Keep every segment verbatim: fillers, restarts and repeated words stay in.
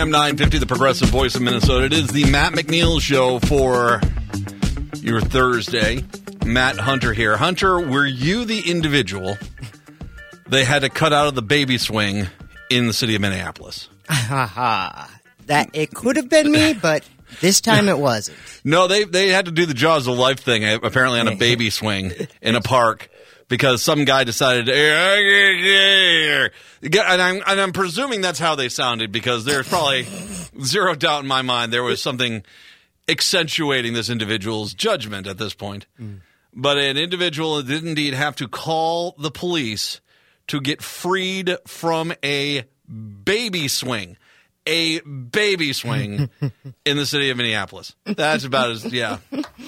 M nine fifty, the progressive voice of Minnesota. It is the Matt McNeil Show for your Thursday. Matt Hunter here. Hunter, were you the individual they had to cut out of the baby swing in the city of Minneapolis? Ha ha. That it could have been me, but this time it wasn't. No, they they had to do the Jaws of Life thing, apparently on a baby swing in a park. Because some guy decided, and I'm, and I'm presuming that's how they sounded, because there's probably zero doubt in my mind there was something accentuating this individual's judgment at this point. Mm. But an individual did indeed have to call the police to get freed from a baby swing. A baby swing in the city of Minneapolis. That's about as, yeah.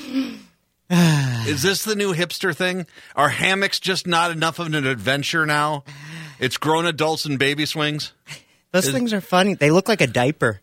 Is this the new hipster thing? Are hammocks just not enough of an adventure now? It's grown adults and baby swings? Those Is, things are funny. They look like a diaper.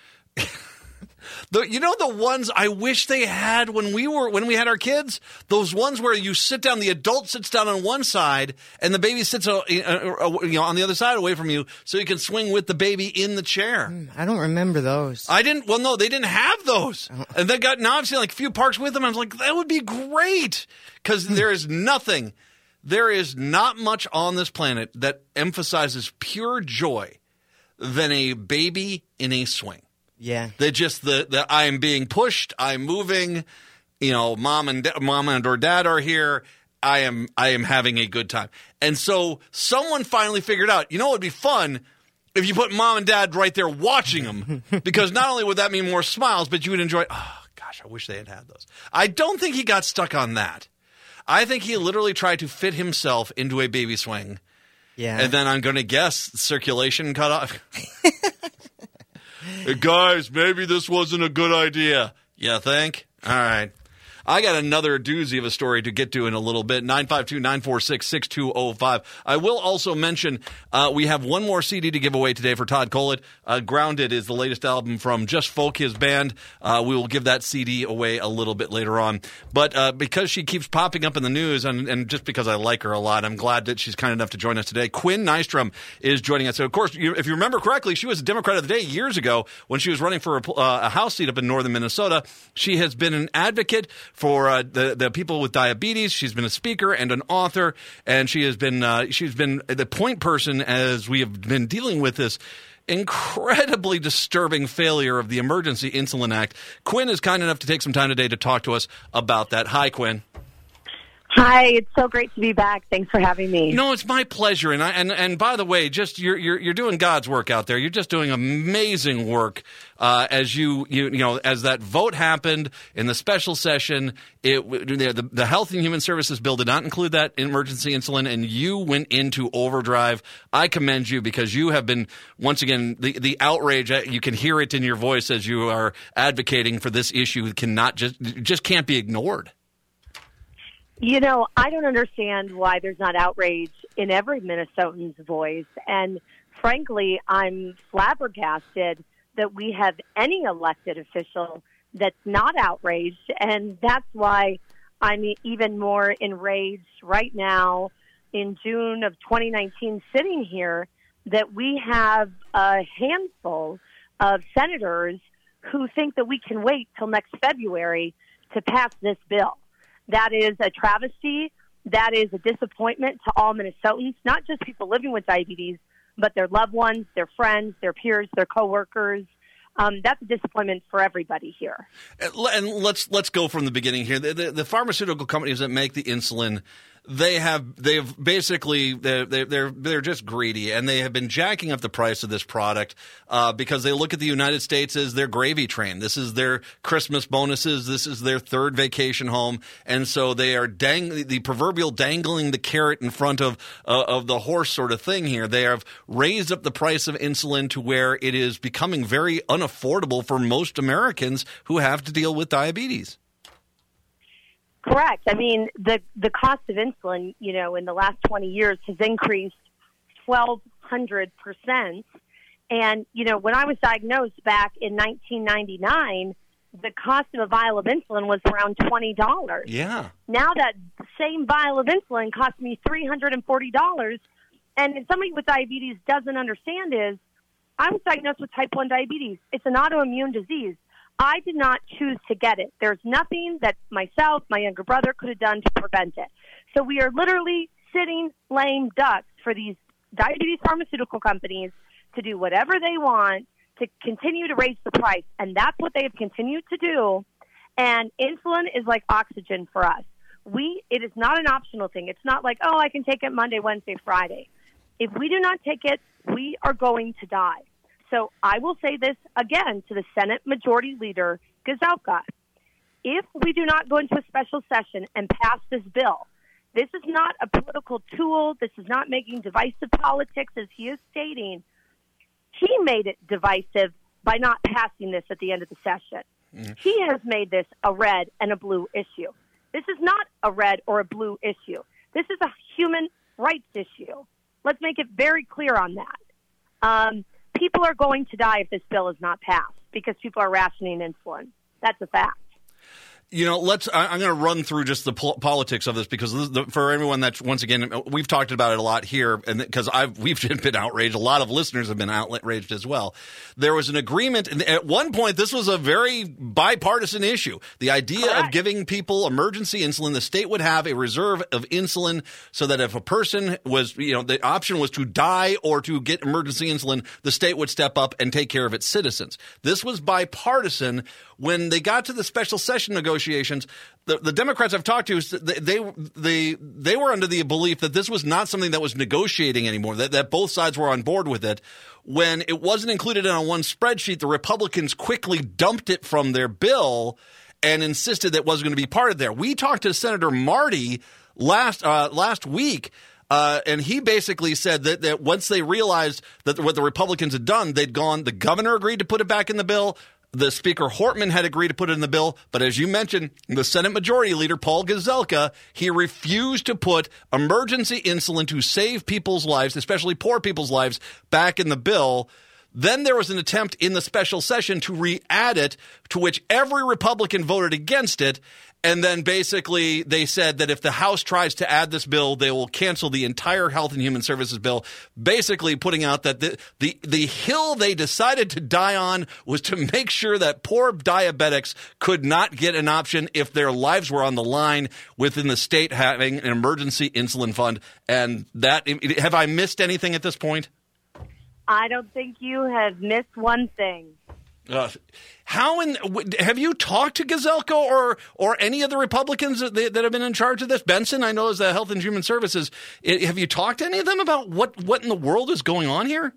The, you know the ones I wish they had when we were when we had our kids? Those ones where you sit down, the adult sits down on one side, and the baby sits uh, uh, you know, on the other side away from you, so you can swing with the baby in the chair. I don't remember those. I didn't. Well, no, they didn't have those. Oh. And they got now. I've seen like a few parks with them. I was like, that would be great, because there is nothing, there is not much on this planet that emphasizes pure joy than a baby in a swing. Yeah, they just the, the I am being pushed, I'm moving, you know, mom and da- mom and or dad are here. I am I am having a good time, and so someone finally figured out. You know, it would be fun if you put mom and dad right there watching them, because not only would that mean more smiles, but you would enjoy. Oh gosh, I wish they had had those. I don't think he got stuck on that. I think he literally tried to fit himself into a baby swing. Yeah, and then I'm going to guess circulation cut off. Hey, guys, maybe this wasn't a good idea. You think? All right. I got another doozy of a story to get to in a little bit. nine five two, nine four six, six two zero five. I will also mention uh, we have one more C D to give away today for Todd Collett. Uh, Grounded is the latest album from Just Folk, his band. Uh, we will give that C D away a little bit later on. But uh, because she keeps popping up in the news, and, and just because I like her a lot, I'm glad that she's kind enough to join us today. Quinn Nystrom is joining us. So, of course, you, if you remember correctly, she was a Democrat of the Day years ago when she was running for a, uh, a House seat up in northern Minnesota. She has been an advocate for uh, the the people with diabetes. She's been a speaker and an author, and she has been uh, she's been the point person as we have been dealing with this incredibly disturbing failure of the Emergency Insulin Act. Quinn is kind enough to take some time today to talk to us about that. Hi, Quinn. Hi, it's so great to be back. Thanks for having me. No, it's my pleasure. And I, and and by the way, just you're you're you're doing God's work out there. You're just doing amazing work uh, as you you you know as that vote happened in the special session. It the, the Health and Human Services bill did not include that emergency insulin, and you went into overdrive. I commend you, because you have been once again the the outrage. You can hear it in your voice as you are advocating for this issue. Cannot just just can't be ignored. You know, I don't understand why there's not outrage in every Minnesotan's voice. And frankly, I'm flabbergasted that we have any elected official that's not outraged. And that's why I'm even more enraged right now in June of twenty nineteen sitting here that we have a handful of senators who think that we can wait till next February to pass this bill. That is a travesty. That is a disappointment to all Minnesotans, not just people living with diabetes, but their loved ones, their friends, their peers, their coworkers. Um, that's a disappointment for everybody here. And let's let's go from the beginning here. The, the, the pharmaceutical companies that make the insulin, they have they've basically they're they're they're just greedy, and they have been jacking up the price of this product uh, because they look at the United States as their gravy train. This is their Christmas bonuses. This is their third vacation home, and so they are dang the proverbial dangling the carrot in front of uh, of the horse sort of thing here. They have raised up the price of insulin to where it is becoming very unaffordable for most Americans who have to deal with diabetes. Correct. I mean, the, the cost of insulin, you know, in the last twenty years has increased twelve hundred percent. And, you know, when I was diagnosed back in nineteen ninety-nine, the cost of a vial of insulin was around twenty dollars. Yeah. Now that same vial of insulin costs me three hundred forty dollars. And somebody with diabetes doesn't understand is I was diagnosed with type one diabetes. It's an autoimmune disease. I did not choose to get it. There's nothing that myself, my younger brother could have done to prevent it. So we are literally sitting lame ducks for these diabetes pharmaceutical companies to do whatever they want to continue to raise the price. And that's what they have continued to do. And insulin is like oxygen for us. We, it is not an optional thing. It's not like, oh, I can take it Monday, Wednesday, Friday. If we do not take it, we are going to die. So I will say this again to the Senate Majority Leader, Gazelka. If we do not go into a special session and pass this bill, this is not a political tool. This is not making divisive politics, as he is stating. He made it divisive by not passing this at the end of the session. Mm-hmm. He has made this a red and a blue issue. This is not a red or a blue issue. This is a human rights issue. Let's make it very clear on that. Um, people are going to die if this bill is not passed because people are rationing insulin. That's a fact. You know, let's. I'm going to run through just the po- politics of this because this, the, for everyone that's once again, we've talked about it a lot here, and because I've we've been outraged. A lot of listeners have been outraged as well. There was an agreement, and at one point, this was a very bipartisan issue. The idea Correct. Of giving people emergency insulin, the state would have a reserve of insulin, so that if a person was, you know, the option was to die or to get emergency insulin, the state would step up and take care of its citizens. This was bipartisan. When they got to the special session negotiations, the, the Democrats I've talked to, they, they they they were under the belief that this was not something that was negotiating anymore, that, that both sides were on board with it. When it wasn't included on one spreadsheet, the Republicans quickly dumped it from their bill and insisted that it wasn't going to be part of there. We talked to Senator Marty last uh, last week. Uh, and he basically said that, that once they realized that what the Republicans had done, they'd gone, the governor agreed to put it back in the bill. The Speaker Hortman had agreed to put it in the bill, but as you mentioned, the Senate Majority Leader, Paul Gazelka, he refused to put emergency insulin to save people's lives, especially poor people's lives, back in the bill. Then there was an attempt in the special session to re-add it, to which every Republican voted against it. And then basically they said that if the House tries to add this bill, they will cancel the entire Health and Human Services bill, basically putting out that the, the, the hill they decided to die on was to make sure that poor diabetics could not get an option if their lives were on the line within the state having an emergency insulin fund. And that, have I missed anything at this point? I don't think you have missed one thing. Uh, how in have you talked to Gazelka or or any of the Republicans that, that have been in charge of this? Benson, I know, is the Health and Human Services. Have you talked to any of them about what, what in the world is going on here?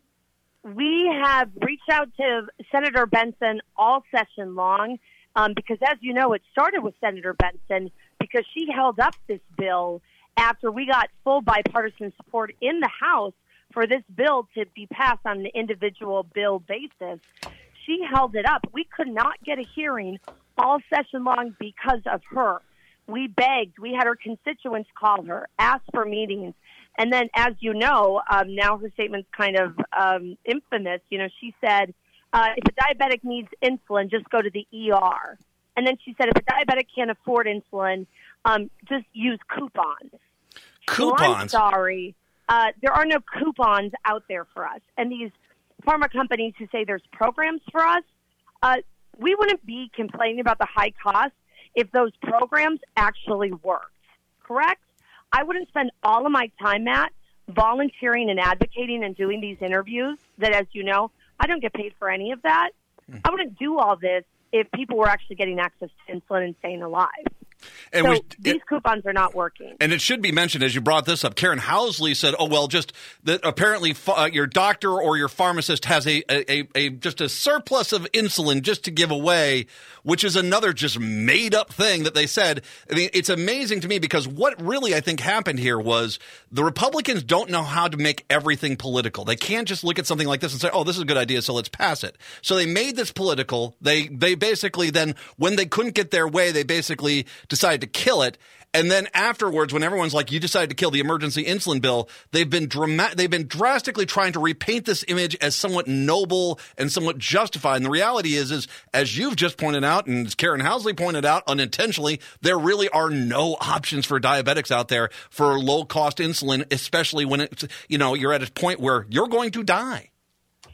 We have reached out to Senator Benson all session long um, because, as you know, it started with Senator Benson because she held up this bill after we got full bipartisan support in the House for this bill to be passed on an individual bill basis. She held it up. We could not get a hearing all session long because of her. We begged. We had her constituents call her, ask for meetings. And then, as you know, um, now her statement's kind of um, infamous. You know, she said, uh, if a diabetic needs insulin, just go to the E R. And then she said, if a diabetic can't afford insulin, um, just use coupons. Coupons? Well, I'm sorry. Uh, there are no coupons out there for us. And these pharma companies who say there's programs for us, uh, we wouldn't be complaining about the high cost if those programs actually worked, correct? I wouldn't spend all of my time, Matt, volunteering and advocating and doing these interviews that, as you know, I don't get paid for any of that. Mm. I wouldn't do all this if people were actually getting access to insulin and staying alive. And so we, these it, coupons are not working. And it should be mentioned, as you brought this up, Karen Housley said, oh, well, just that apparently uh, your doctor or your pharmacist has a, a, a just a surplus of insulin just to give away, which is another just made-up thing that they said. I mean, it's amazing to me because what really I think happened here was the Republicans don't know how to make everything political. They can't just look at something like this and say, oh, this is a good idea, so let's pass it. So they made this political. They, they basically then, when they couldn't get their way, they basically decided to kill it. And then afterwards, when everyone's like, you decided to kill the emergency insulin bill, they've been dramatic, they've been drastically trying to repaint this image as somewhat noble and somewhat justified. And the reality is, is as you've just pointed out, and as Karen Housley pointed out unintentionally, there really are no options for diabetics out there for low-cost insulin, especially when it's, you know, you're at a point where you're going to die.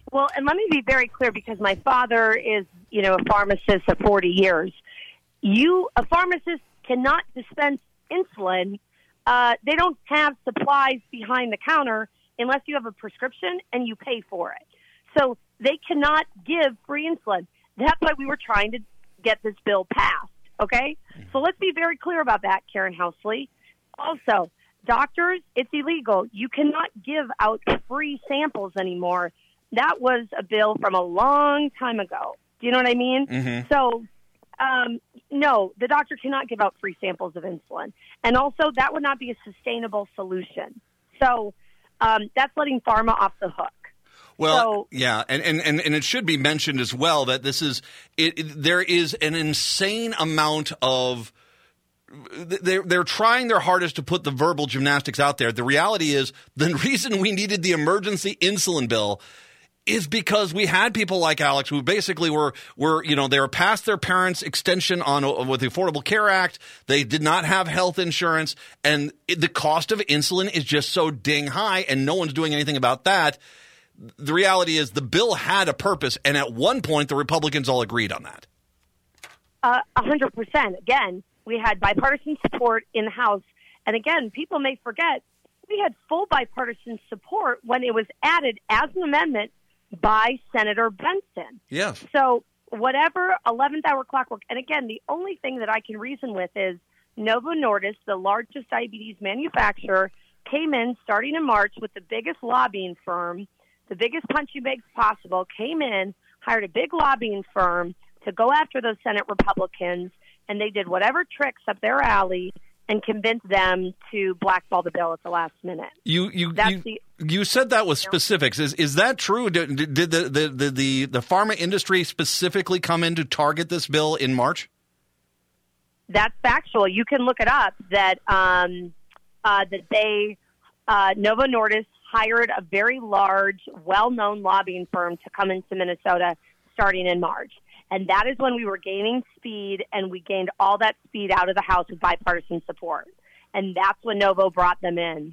Well, and let me be very clear, because my father is, you know, a pharmacist of forty years. You, a pharmacist, cannot dispense insulin. Uh, they don't have supplies behind the counter unless you have a prescription and you pay for it. So they cannot give free insulin. That's why we were trying to get this bill passed, okay? So let's be very clear about that, Karen Housley. Also, doctors, it's illegal. You cannot give out free samples anymore. That was a bill from a long time ago. Do you know what I mean? Mm-hmm. So, um, no, the doctor cannot give out free samples of insulin. And also, that would not be a sustainable solution. So um, that's letting pharma off the hook. Well, so, yeah, and, and, and, and it should be mentioned as well that this is it, it, there is an insane amount of they're, they're trying their hardest to put the verbal gymnastics out there. The reality is the reason we needed the emergency insulin bill is because we had people like Alex who basically were, were you know, they were past their parents' extension on with the Affordable Care Act. They did not have health insurance, and it, the cost of insulin is just so dang high, and no one's doing anything about that. The reality is the bill had a purpose, and at one point the Republicans all agreed on that. Uh, one hundred percent. Again, we had bipartisan support in the House. And again, people may forget, we had full bipartisan support when it was added as an amendment by Senator Benson. Yes. So whatever eleventh hour clock work, and again, the only thing that I can reason with is Novo Nordisk, the largest diabetes manufacturer, came in starting in March with the biggest lobbying firm, the biggest punching bags possible, came in, hired a big lobbying firm to go after those Senate Republicans, and they did whatever tricks up their alley and convinced them to blackball the bill at the last minute. You you That's you, the, you said that with specifics. Is is that true? Did, did the, the, the, the, the pharma industry specifically come in to target this bill in March? That's factual. You can look it up that um, uh, that they uh, Novo Nordisk hired a very large, well-known lobbying firm to come into Minnesota starting in March. And that is when we were gaining speed, and we gained all that speed out of the House with bipartisan support. And that's when Novo brought them in.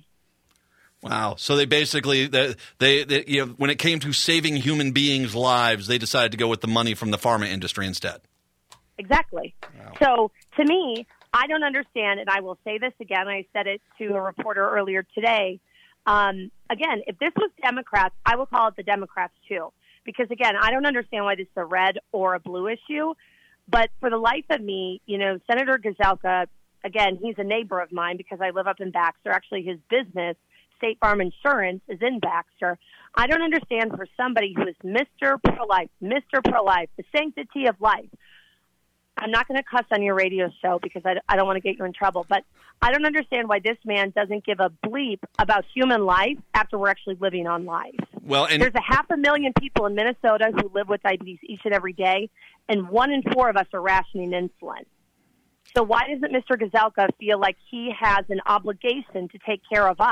Wow. So they basically, they, they, they you know, when it came to saving human beings' lives, they decided to go with the money from the pharma industry instead. Exactly. Wow. So to me, I don't understand, and I will say this again, I said it to a reporter earlier today. Um, again, if this was Democrats, I will call it the Democrats too. Because, again, I don't understand why this is a red or a blue issue. But for the life of me, you know, Senator Gazelka, again, he's a neighbor of mine because I live up in Baxter. Actually, his business, State Farm Insurance, is in Baxter. I don't understand for somebody who is Mister Pro-Life, Mister Pro-Life, the sanctity of life. I'm not going to cuss on your radio show because I, I don't want to get you in trouble. But I don't understand why this man doesn't give a bleep about human life after we're actually living on life. Well, and there's a half a million people in Minnesota who live with diabetes each and every day, and one in four of us are rationing insulin. So why doesn't Mister Gazelka feel like he has an obligation to take care of us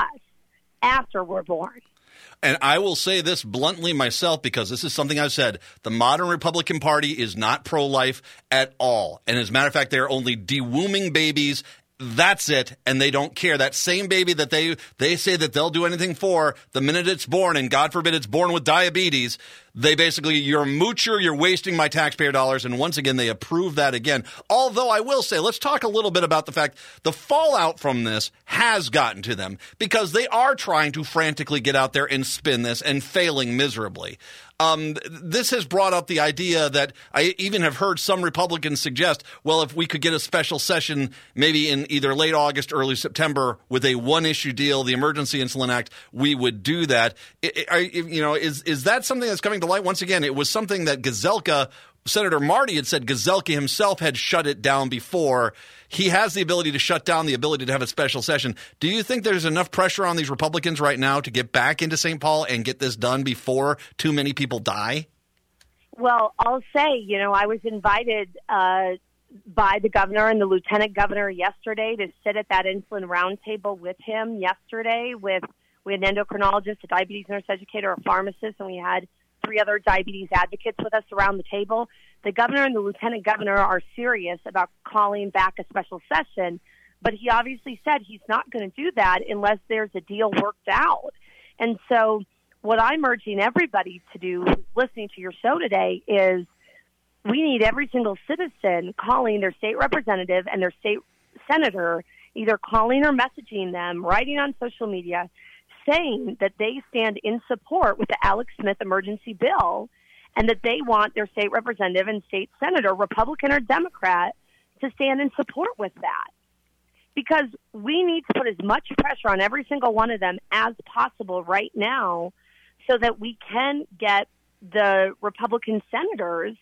after we're born? And I will say this bluntly myself, because this is something I've said. The modern Republican Party is not pro-life at all. And as a matter of fact, they're only dewombing babies. That's it. And they don't care. That same baby that they, they say that they'll do anything for, the minute it's born, and God forbid it's born with diabetes, they basically, you're a moocher, you're wasting my taxpayer dollars. And once again, they approve that again. Although I will say, let's talk a little bit about the fact the fallout from this has gotten to them, because they are trying to frantically get out there and spin this and failing miserably. Um, this has brought up the idea that I even have heard some Republicans suggest, well, if we could get a special session maybe in either late August, early September with a one-issue deal, the Emergency Insulin Act, we would do that. It, it, you know, is is that something that's coming to light? Once again, it was something that Gazelka, Senator Marty had said Gazelka himself had shut it down before. He has the ability to shut down, the ability to have a special session. Do you think there's enough pressure on these Republicans right now to get back into Saint Paul and get this done before too many people die? Well, I'll say, you know, I was invited uh, by the governor and the lieutenant governor yesterday to sit at that insulin roundtable with him yesterday with, we had an endocrinologist, a diabetes nurse educator, a pharmacist, and we had three other diabetes advocates with us around the table. The governor and the lieutenant governor are serious about calling back a special session, but he obviously said he's not going to do that unless there's a deal worked out. And so what I'm urging everybody to do who's listening to your show today is we need every single citizen calling their state representative and their state senator, either calling or messaging them, writing on social media, saying that they stand in support with the Alex Smith emergency bill and that they want their state representative and state senator, Republican or Democrat, to stand in support with that. Because we need to put as much pressure on every single one of them as possible right now so that we can get the Republican senators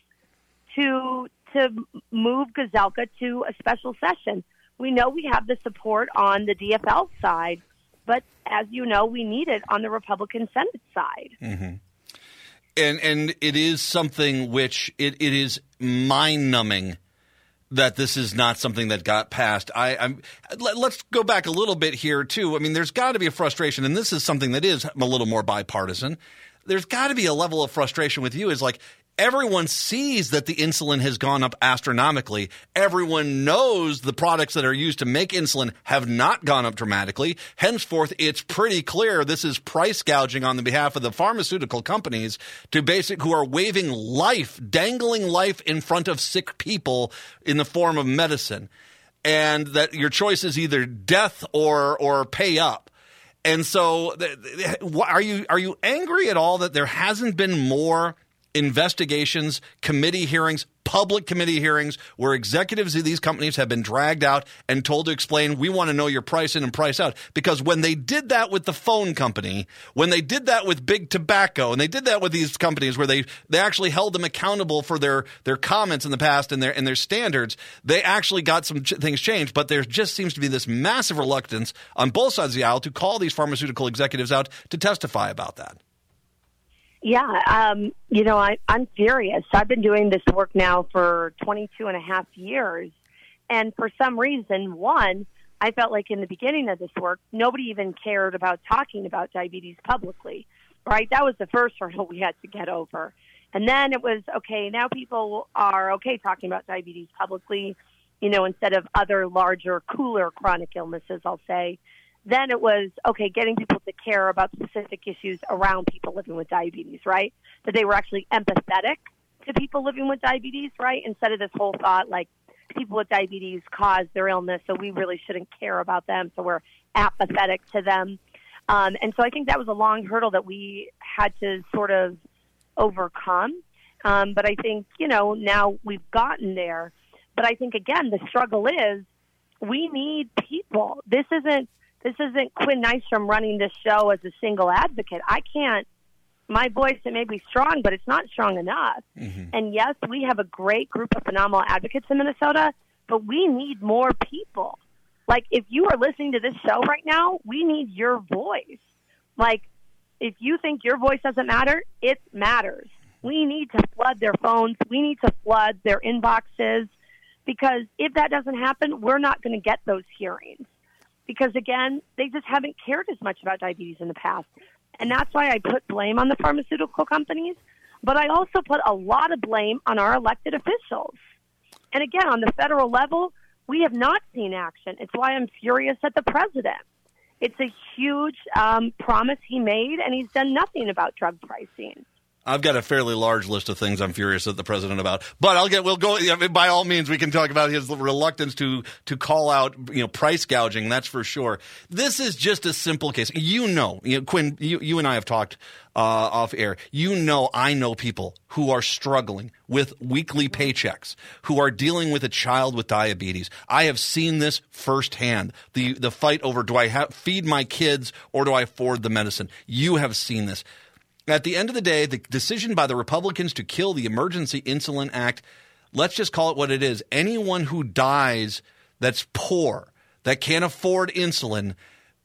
to to move Gazelka to a special session. We know we have the support on the D F L side, but as you know, we need it on the Republican Senate side. Mm-hmm. And and it is something which it, it is mind-numbing that this is not something that got passed. I, I'm, let, let's go back a little bit here, too. I mean, there's got to be a frustration, and this is something that is a little more bipartisan. There's got to be a level of frustration with you. Is like everyone sees that the insulin has gone up astronomically. Everyone knows the products that are used to make insulin have not gone up dramatically. Henceforth, it's pretty clear this is price gouging on the behalf of the pharmaceutical companies to basic who are waving life, dangling life in front of sick people in the form of medicine. And that your choice is either death or or pay up. And so are you are you angry at all that there hasn't been more investigations, committee hearings, public committee hearings where executives of these companies have been dragged out and told to explain, we want to know your price in and price out? Because when they did that with the phone company, when they did that with Big Tobacco, and they did that with these companies where they, they actually held them accountable for their, their comments in the past and their and their standards, they actually got some ch- things changed. But there just seems to be this massive reluctance on both sides of the aisle to call these pharmaceutical executives out to testify about that. Yeah, um, you know, I, I'm furious. I've been doing this work now for twenty-two and a half years. And for some reason, one, I felt like in the beginning of this work, nobody even cared about talking about diabetes publicly, right? That was the first hurdle we had to get over. And then it was, okay, now people are okay talking about diabetes publicly, you know, instead of other larger, cooler chronic illnesses, I'll say. Then it was, okay, getting people to care about specific issues around people living with diabetes, right? That they were actually empathetic to people living with diabetes, right? Instead of this whole thought, like, people with diabetes cause their illness, so we really shouldn't care about them, so we're apathetic to them. Um, and so I think that was a long hurdle that we had to sort of overcome. Um, but I think, you know, now we've gotten there. But I think, again, the struggle is we need people. This isn't This isn't Quinn Nystrom running this show as a single advocate. I can't, my voice, it may be strong, but it's not strong enough. Mm-hmm. And yes, we have a great group of phenomenal advocates in Minnesota, but we need more people. Like, if you are listening to this show right now, we need your voice. Like, if you think your voice doesn't matter, it matters. We need to flood their phones. We need to flood their inboxes, because if that doesn't happen, we're not going to get those hearings. Because, again, they just haven't cared as much about diabetes in the past. And that's why I put blame on the pharmaceutical companies. But I also put a lot of blame on our elected officials. And, again, on the federal level, we have not seen action. It's why I'm furious at the president. It's a huge um, promise he made, and he's done nothing about drug pricing. I've got a fairly large list of things I'm furious at the president about, but I'll get. We'll go. I mean, by all means, we can talk about his reluctance to to call out, you know, price gouging. That's for sure. This is just a simple case. You know, you know, Quinn, you, you and I have talked uh, off air. You know, I know people who are struggling with weekly paychecks, who are dealing with a child with diabetes. I have seen this firsthand. The the fight over, do I have, feed my kids or do I afford the medicine? You have seen this. At the end of the day, the decision by the Republicans to kill the Emergency Insulin Act, let's just call it what it is. Anyone who dies that's poor, that can't afford insulin,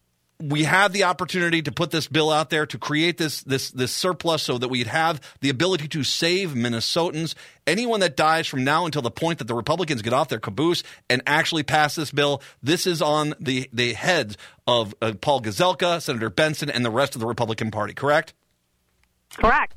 we have the opportunity to put this bill out there to create this this this surplus so that we'd have the ability to save Minnesotans. Anyone that dies from now until the point that the Republicans get off their caboose and actually pass this bill, this is on the, the heads of uh, Paul Gazelka, Senator Benson, and the rest of the Republican Party, correct? Correct.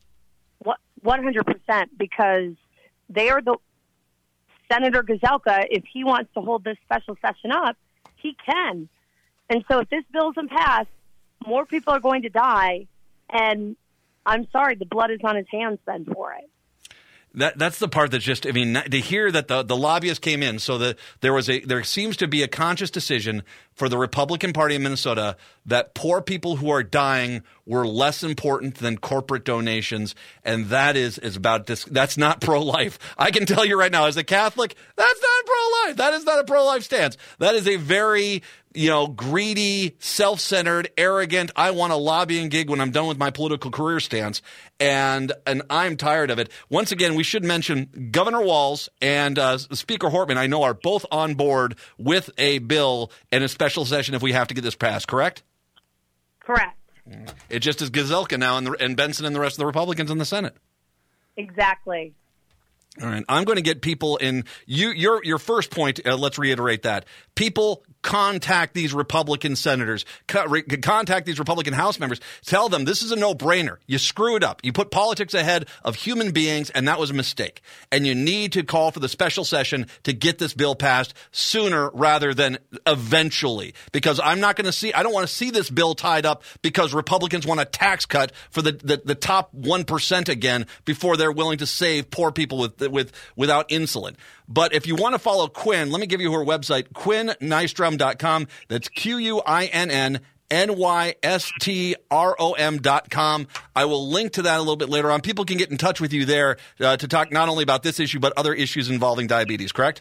one hundred percent, because they are the Senator Gazelka, if he wants to hold this special session up, he can. And so if this bill isn't passed, more people are going to die, And I'm sorry, the blood is on his hands then for it. That that's the part that's just, I mean, to hear that the, the lobbyists came in, so that there was a there seems to be a conscious decision for the Republican Party in Minnesota that poor people who are dying were less important than corporate donations, and that is is about this. That's not pro-life. I can tell you right now, as a Catholic, that's not pro-life. That is not a pro-life stance. That is a very you know, greedy, self-centered, arrogant, I want a lobbying gig when I'm done with my political career stance. And and I'm tired of it. Once again, we should mention Governor Walz and uh, Speaker Hortman, I know, are both on board with a bill and a special session if we have to get this passed, correct? Correct. It just is Gazelka now and, the, and Benson and the rest of the Republicans in the Senate. Exactly. All right. I'm going to get people in you, your your first point. Uh, let's reiterate that. People contact these Republican senators, co- re- contact these Republican House members. Tell them this is a no-brainer. You screwed up. You put politics ahead of human beings, and that was a mistake. And you need to call for the special session to get this bill passed sooner rather than eventually. Because I'm not going to see – I don't want to see this bill tied up because Republicans want a tax cut for the, the, the top one percent again before they're willing to save poor people with with without insulin. But if you want to follow Quinn, let me give you her website, quinn nystrom dot com. That's Q U I N N N Y S T R O M dot com. I will link to that a little bit later on. People can get in touch with you there uh, to talk not only about this issue, but other issues involving diabetes, correct?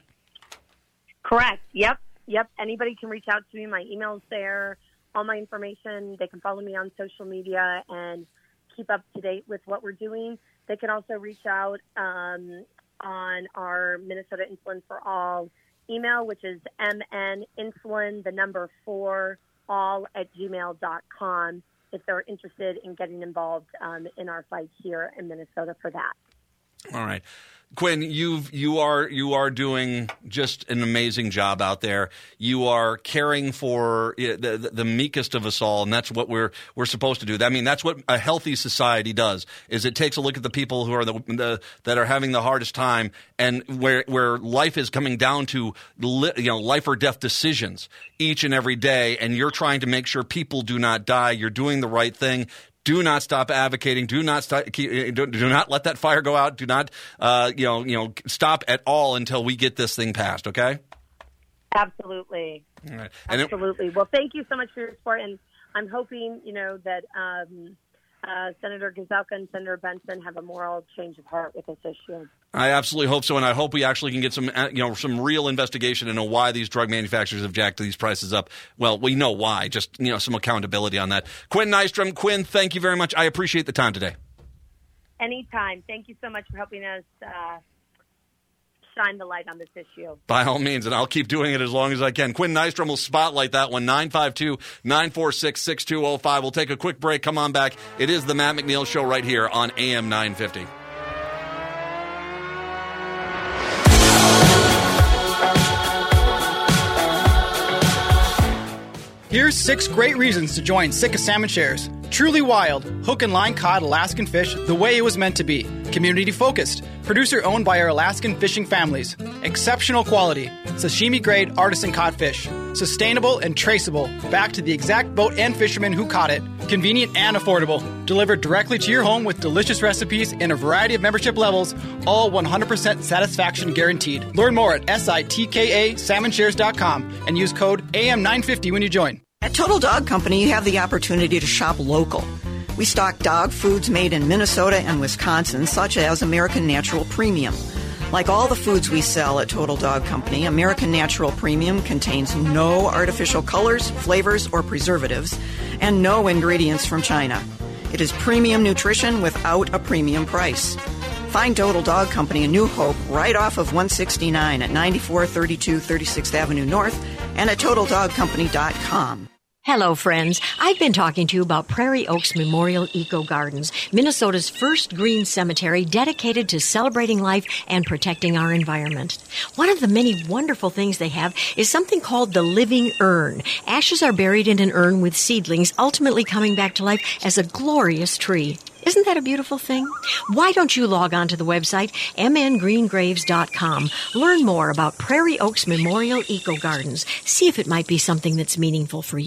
Correct. Yep. Yep. Anybody can reach out to me. My email's there. All my information. They can follow me on social media and keep up to date with what we're doing. They can also reach out um, on our Minnesota Insulin for All email, which is mninsulin, the number four, all at gmail dot com, if they're interested in getting involved um, in our fight here in Minnesota for that. All right. Quinn, you've you are you are doing just an amazing job out there. You are caring for the, the, the meekest of us all, and that's what we're we're supposed to do. I mean, that's what a healthy society does. Is it takes a look at the people who are the, the that are having the hardest time, and where where life is coming down to li, you know life or death decisions each and every day, and you're trying to make sure people do not die. You're doing the right thing. Do not stop advocating. Do not stop, do, do not let that fire go out. Do not, uh, you know, you know, stop at all until we get this thing passed. Okay. Absolutely. All right. Absolutely. It, well, thank you so much for your support, and I'm hoping, you know, that um, uh, Senator Gazelka and Senator Benson have a moral change of heart with this issue. I absolutely hope so, and I hope we actually can get some, you know, some real investigation into why these drug manufacturers have jacked these prices up. Well, we know why, just, you know, some accountability on that. Quinn Nystrom, Quinn, thank you very much. I appreciate the time today. Anytime. Thank you so much for helping us uh, shine the light on this issue. By all means, and I'll keep doing it as long as I can. Quinn Nystrom will spotlight that one, nine five two, nine four six, six two zero five. We'll take a quick break. Come on back. It is the Matt McNeil Show right here on A M nine fifty. Here's six great reasons to join Sitka Salmon Shares. Truly wild, hook and line caught Alaskan fish the way it was meant to be. Community focused, producer owned by our Alaskan fishing families. Exceptional quality, sashimi grade artisan caught fish. Sustainable and traceable, back to the exact boat and fisherman who caught it. Convenient and affordable. Delivered directly to your home with delicious recipes in a variety of membership levels, all one hundred percent satisfaction guaranteed. Learn more at sitka salmon shares dot com and use code A M nine fifty when you join. At Total Dog Company, you have the opportunity to shop local. We stock dog foods made in Minnesota and Wisconsin, such as American Natural Premium. Like all the foods we sell at Total Dog Company, American Natural Premium contains no artificial colors, flavors, or preservatives, and no ingredients from China. It is premium nutrition without a premium price. Find Total Dog Company in New Hope right off of one sixty-nine at ninety-four thirty-two thirty-sixth Avenue North and at total dog company dot com. Hello, friends. I've been talking to you about Prairie Oaks Memorial Eco Gardens, Minnesota's first green cemetery dedicated to celebrating life and protecting our environment. One of the many wonderful things they have is something called the living urn. Ashes are buried in an urn with seedlings ultimately coming back to life as a glorious tree. Isn't that a beautiful thing? Why don't you log on to the website m n green graves dot com. Learn more about Prairie Oaks Memorial Eco Gardens. See if it might be something that's meaningful for you.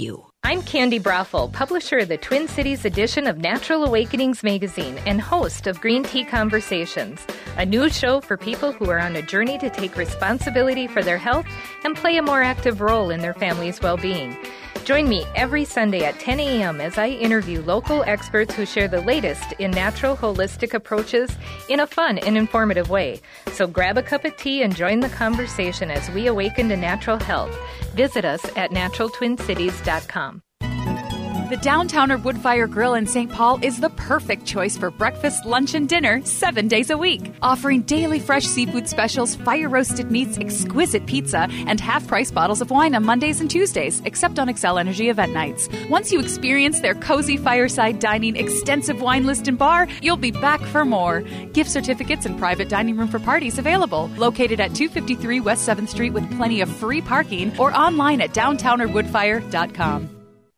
I'm Candy Brothel, publisher of the Twin Cities edition of Natural Awakenings magazine and host of Green Tea Conversations, a news show for people who are on a journey to take responsibility for their health and play a more active role in their family's well-being. Join me every Sunday at ten a.m. as I interview local experts who share the latest in natural holistic approaches in a fun and informative way. So grab a cup of tea and join the conversation as we awaken to natural health. Visit us at natural twin cities dot com. The Downtowner Woodfire Grill in Saint Paul is the perfect choice for breakfast, lunch, and dinner seven days a week. Offering daily fresh seafood specials, fire-roasted meats, exquisite pizza, and half-price bottles of wine on Mondays and Tuesdays, except on Xcel Energy event nights. Once you experience their cozy fireside dining, extensive wine list, and bar, you'll be back for more. Gift certificates and private dining room for parties available. Located at two fifty-three West seventh Street with plenty of free parking, or online at downtowner woodfire dot com.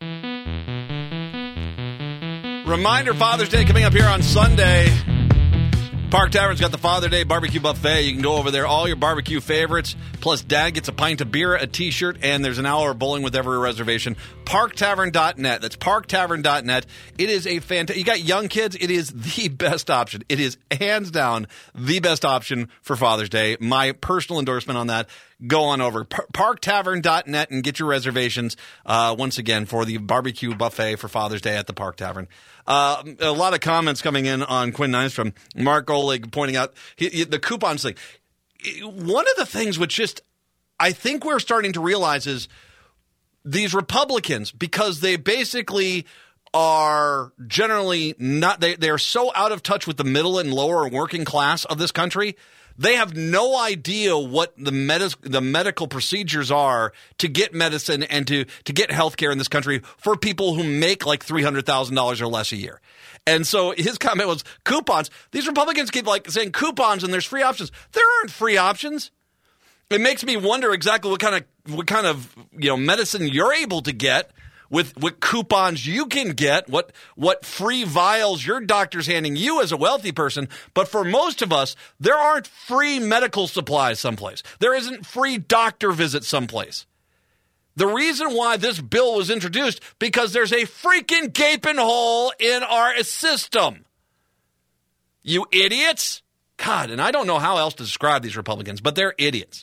Reminder, Father's Day coming up here on Sunday. Park Tavern's got the Father's Day Barbecue Buffet. You can go over there, all your barbecue favorites. Plus, Dad gets a pint of beer, a T-shirt, and there's an hour of bowling with every reservation. park tavern dot net. That's park tavern dot net. It is a fantastic. You got young kids, it is the best option. It is hands down the best option for Father's Day. My personal endorsement on that. Go on over park tavern dot net and get your reservations uh, once again for the barbecue buffet for Father's Day at the Park Tavern. Uh, a lot of comments coming in on Quinn Nystrom. Mark Oleg pointing out he, he, the coupons thing. One of the things which just I think we're starting to realize is these Republicans, because they basically are generally not they they're so out of touch with the middle and lower working class of this country. They have no idea what the med- the medical procedures are to get medicine and to, to get health care in this country for people who make like three hundred thousand dollars or less a year. And so his comment was coupons. These Republicans keep like saying coupons and there's free options. There aren't free options. It makes me wonder exactly what kind of what kind of you know medicine you're able to get with what coupons you can get, what what free vials your doctor's handing you as a wealthy person. But for most of us, there aren't free medical supplies someplace. There isn't free doctor visits someplace. The reason why this bill was introduced, because there's a freaking gaping hole in our system. You idiots. God, and I don't know how else to describe these Republicans, but they're idiots.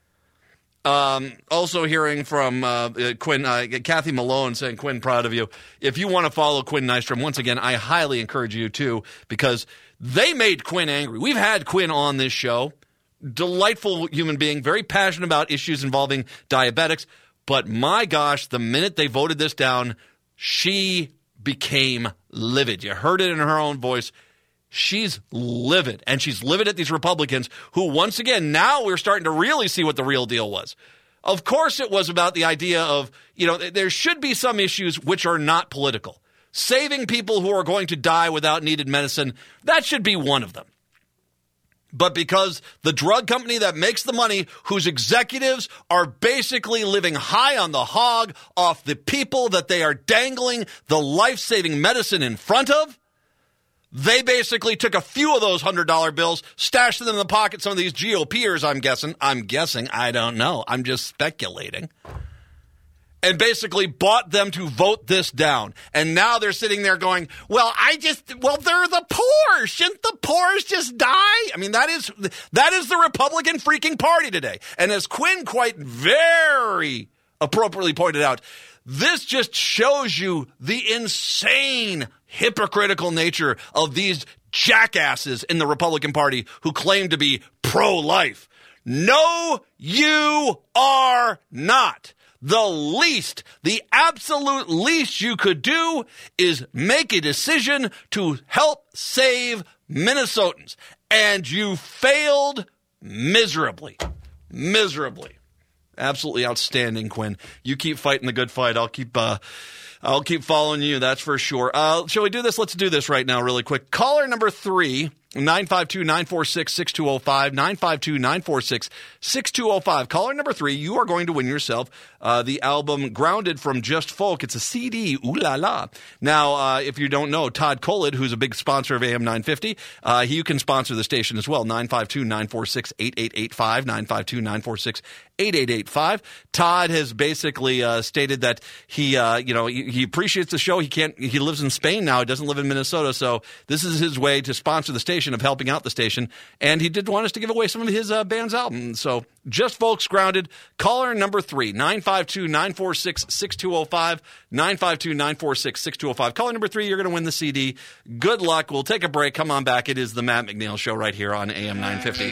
Um, also hearing from uh, Quinn, uh, Kathy Malone saying, Quinn, proud of you. If you want to follow Quinn Nystrom, once again, I highly encourage you to, because they made Quinn angry. We've had Quinn on this show. Delightful human being, very passionate about issues involving diabetics. But my gosh, the minute they voted this down, she became livid. You heard it in her own voice. She's livid, and she's livid at these Republicans who, once again, now we're starting to really see what the real deal was. Of course it was about the idea of, you know, there should be some issues which are not political. Saving people who are going to die without needed medicine, that should be one of them. But because the drug company that makes the money, whose executives are basically living high on the hog off the people that they are dangling the life-saving medicine in front of, they basically took a few of those one hundred dollar bills, stashed them in the pocket, some of these GOPers, I'm guessing. I'm guessing. I don't know. I'm just speculating. And basically bought them to vote this down. And now they're sitting there going, well, I just, well, they're the poor. Shouldn't the poor just die? I mean, that is, that is the Republican freaking party today. And as Quinn quite very appropriately pointed out, this just shows you the insane hypocritical nature of these jackasses in the Republican Party who claim to be pro-life. No, you are not. The least, the absolute least you could do is make a decision to help save Minnesotans. And you failed miserably. Miserably. Absolutely outstanding, Quinn. You keep fighting the good fight. I'll keep uh, I'll keep following you, that's for sure. Uh, shall we do this? Let's do this right now really quick. Caller number three nine five two, nine four six, six two zero five, nine five two, nine four six, six two zero five. Caller number three, you are going to win yourself uh, the album Grounded from Just Folk. It's a C D. Ooh la la. Now, uh, if you don't know, Todd Collett, who's a big sponsor of A M nine fifty, uh, he can sponsor the station as well. nine five two, nine four six, eight eight eight five, nine five two, nine four six, eight eight eight five. Todd has basically uh, stated that he, uh, you know, he, he appreciates the show. He can't. He lives in Spain now. He doesn't live in Minnesota, so this is his way to sponsor the station, of helping out the station. And he did want us to give away some of his uh, band's albums. So, Just Folks, Grounded. Caller number three, nine five two, nine four six, six two zero five, nine five two, nine four six, six two zero five. Caller number three, you're going to win the C D. Good luck. We'll take a break. Come on back. It is the Matt McNeil Show right here on A M nine fifty.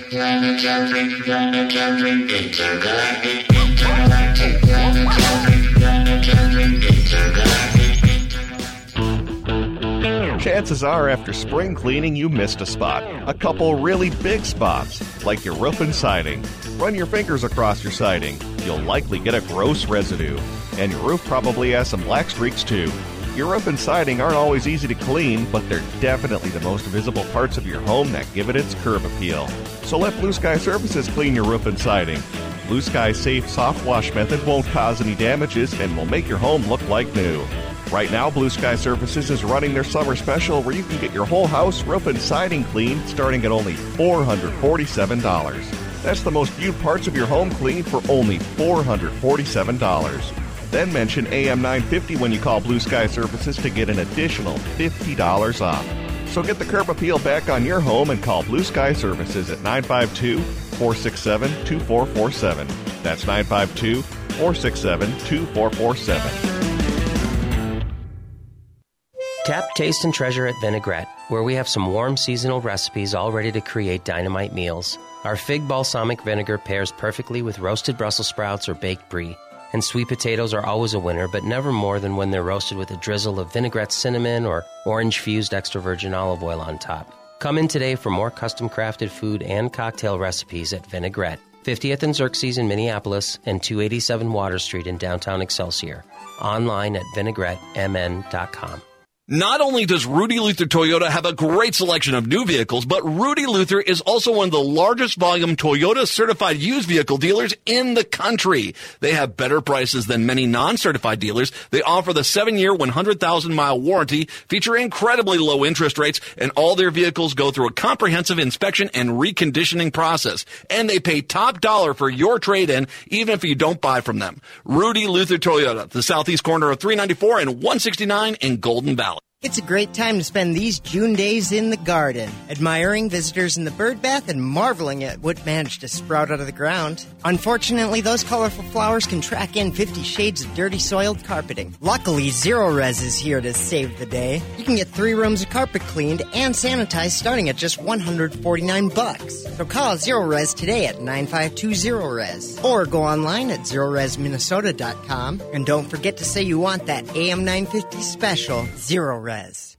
Chances are after spring cleaning you missed a spot. A couple really big spots, like your roof and siding. Run your fingers across your siding. You'll likely get a gross residue. And your roof probably has some black streaks too. Your roof and siding aren't always easy to clean, but they're definitely the most visible parts of your home that give it its curb appeal. So let Blue Sky Services clean your roof and siding. Blue Sky's safe soft wash method won't cause any damages and will make your home look like new. Right now, Blue Sky Services is running their summer special where you can get your whole house, roof, and siding cleaned starting at only four hundred forty-seven dollars. That's the most viewed parts of your home cleaned for only four hundred forty-seven dollars. Then mention A M nine fifty when you call Blue Sky Services to get an additional fifty dollars off. So get the curb appeal back on your home and call Blue Sky Services at nine five two, four six seven, two four four seven. That's nine five two, four six seven, two four four seven. Tap, taste, and treasure at Vinaigrette, where we have some warm seasonal recipes all ready to create dynamite meals. Our fig balsamic vinegar pairs perfectly with roasted Brussels sprouts or baked brie. And sweet potatoes are always a winner, but never more than when they're roasted with a drizzle of vinaigrette cinnamon or orange-fused extra virgin olive oil on top. Come in today for more custom-crafted food and cocktail recipes at Vinaigrette, fiftieth and Xerxes in Minneapolis and two eighty-seven Water Street in downtown Excelsior. Online at vinaigrette m n dot com. Not only does Rudy Luther Toyota have a great selection of new vehicles, but Rudy Luther is also one of the largest volume Toyota certified used vehicle dealers in the country. They have better prices than many non-certified dealers. They offer the seven-year, one hundred thousand mile warranty, feature incredibly low interest rates, and all their vehicles go through a comprehensive inspection and reconditioning process. And they pay top dollar for your trade-in, even if you don't buy from them. Rudy Luther Toyota, the southeast corner of three ninety-four and one sixty-nine in Golden Valley. It's a great time to spend these June days in the garden, admiring visitors in the bird bath and marveling at what managed to sprout out of the ground. Unfortunately, those colorful flowers can track in fifty shades of dirty soiled carpeting. Luckily, Zero Res is here to save the day. You can get three rooms of carpet cleaned and sanitized starting at just one hundred forty-nine bucks. So call Zero Res today at nine five two zero res or go online at zero res minnesota dot com. And don't forget to say you want that A M nine fifty special, Zero Res.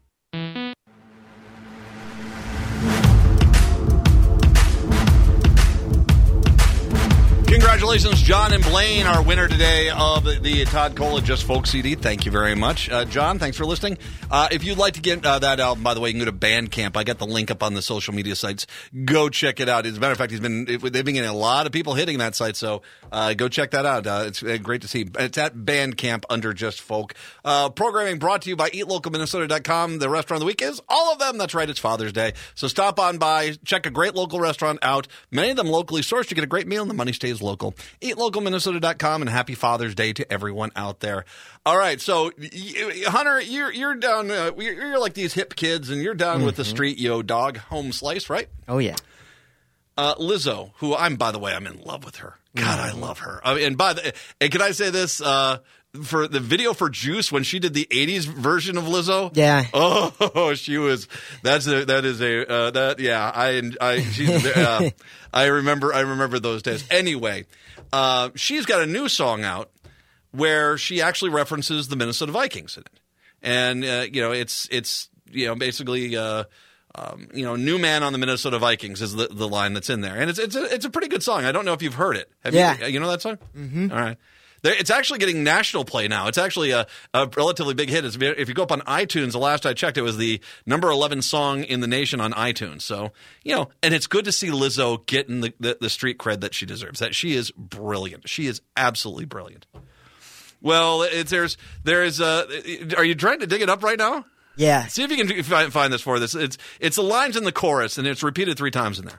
Congratulations, John and Blaine, our winner today of the Todd Collett Just Folk C D. Thank you very much. Uh, John, thanks for listening. Uh, if you'd like to get uh, that album, by the way, you can go to Bandcamp. I got the link up on the social media sites. Go check it out. As a matter of fact, he's been they've been getting a lot of people hitting that site, so uh, go check that out. Uh, it's uh, great to see. It's at Bandcamp under Just Folk. Uh, programming brought to you by eat local minnesota dot com. The restaurant of the week is all of them. That's right, it's Father's Day. So stop on by, check a great local restaurant out. Many of them locally sourced. You get a great meal and the money stays local. eat local minnesota dot com, and happy Father's Day to everyone out there. All right, so you, Hunter, you're you're down. Uh, you're, you're like these hip kids, and you're down mm-hmm. with the street yo dog home slice, right? Oh yeah. Uh, Lizzo, who I'm by the way, I'm in love with her. God, mm-hmm. I love her. I mean, and by the and can I say this? Uh, for the video for Juice, when she did the eighties version of Lizzo, yeah, oh, she was. That's a that is a uh, that yeah. I I she's uh, I remember I remember those days. Anyway, uh, she's got a new song out where she actually references the Minnesota Vikings in it, and uh, you know it's it's you know basically. Uh, Um, you know, new man on the Minnesota Vikings is the, the line that's in there, and it's it's a it's a pretty good song. I don't know if you've heard it. Have yeah, you, you know that song? Mm-hmm. All right. It's actually getting national play now. It's actually a, a relatively big hit. It's, if you go up on iTunes, the last I checked, it was the number eleven song in the nation on iTunes. So, you know, and it's good to see Lizzo getting the, the, the street cred that she deserves. That she is brilliant. She is absolutely brilliant. Well, it's, there's, there's, uh, are you trying to dig it up right now? Yeah. See if you can find, find this for this. It's, it's the lines in the chorus, and it's repeated three times in there.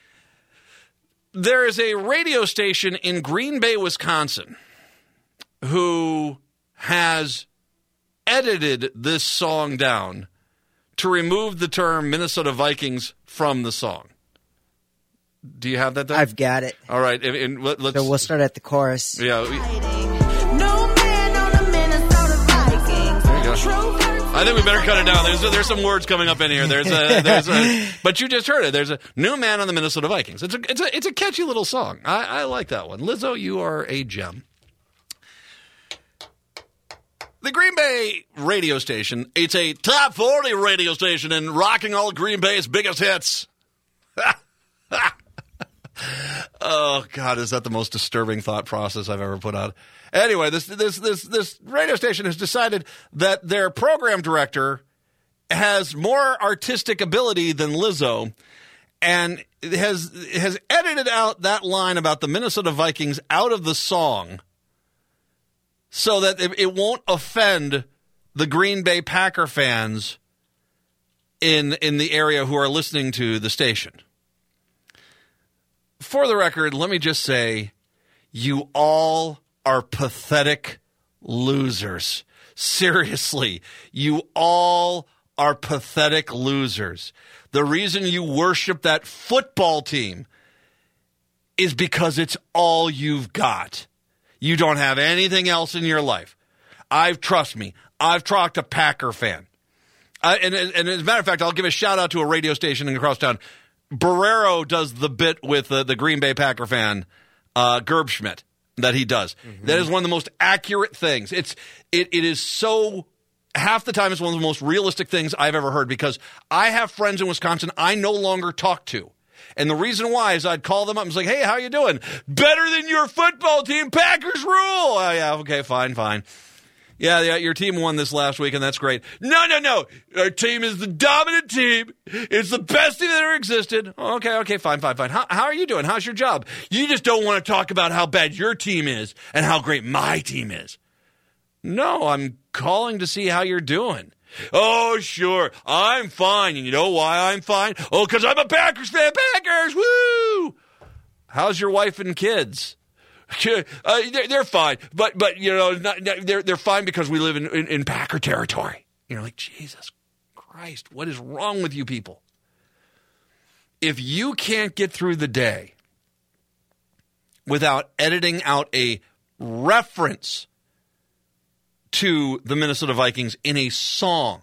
There is a radio station in Green Bay, Wisconsin, who has edited this song down to remove the term Minnesota Vikings from the song. Do you have that there? I've got it. All right. And, and let, let's, so we'll start at the chorus. Yeah. We, no man on the Minnesota Vikings. There you go. I think we better cut it down. There's there's some words coming up in here. There's a, there's a, but you just heard it. There's a new man on the Minnesota Vikings. It's a it's a it's a catchy little song. I, I like that one. Lizzo, you are a gem. The Green Bay radio station. It's a top forty radio station and rocking all Green Bay's biggest hits. Oh God, is that the most disturbing thought process I've ever put out? Anyway, this this this this radio station has decided that their program director has more artistic ability than Lizzo, and has has edited out that line about the Minnesota Vikings out of the song so that it won't offend the Green Bay Packer fans in in the area who are listening to the station. For the record, let me just say, you all are pathetic losers. Seriously, you all are pathetic losers. The reason you worship that football team is because it's all you've got. You don't have anything else in your life. I've, trust me, I've talked to Packer fan. I, and, and as a matter of fact, I'll give a shout out to a radio station across town. Barrero does the bit with uh, the Green Bay Packer fan, uh, Gerbschmidt, that he does. Mm-hmm. That is one of the most accurate things. It's it it is so half the time it's one of the most realistic things I've ever heard, because I have friends in Wisconsin I no longer talk to. And the reason why is I'd call them up and say, hey, how you doing? Better than your football team, Packers rule. Oh, yeah, okay, fine, fine. Yeah, yeah, your team won this last week, and that's great. No, no, no. Our team is the dominant team. It's the best team that ever existed. Okay, okay, fine, fine, fine. How, how are you doing? How's your job? You just don't want to talk about how bad your team is and how great my team is. No, I'm calling to see how you're doing. Oh, sure, I'm fine. And you know why I'm fine? Oh, because I'm a Packers fan. Packers, woo! How's your wife and kids? Uh, they're, they're fine, but but you know not, not, they're they're fine because we live in, in, in Packer territory. You're like, Jesus Christ, what is wrong with you people? If you can't get through the day without editing out a reference to the Minnesota Vikings in a song,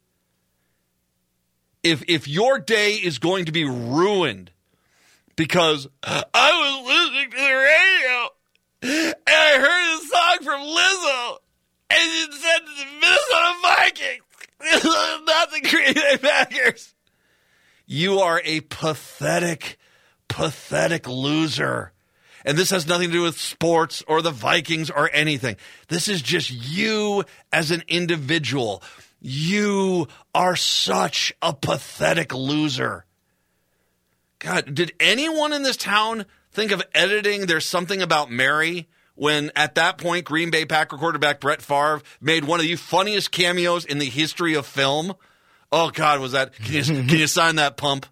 if if your day is going to be ruined because I was listening to the radio and I heard a song from Lizzo and it said the Minnesota Vikings, not the Green Bay Packers. You are a pathetic, pathetic loser. And this has nothing to do with sports or the Vikings or anything. This is just you as an individual. You are such a pathetic loser. God, did anyone in this town think of editing There's Something About Mary when at that point Green Bay Packer quarterback Brett Favre made one of the funniest cameos in the history of film? Oh, God, was that – can you can you sign that pump?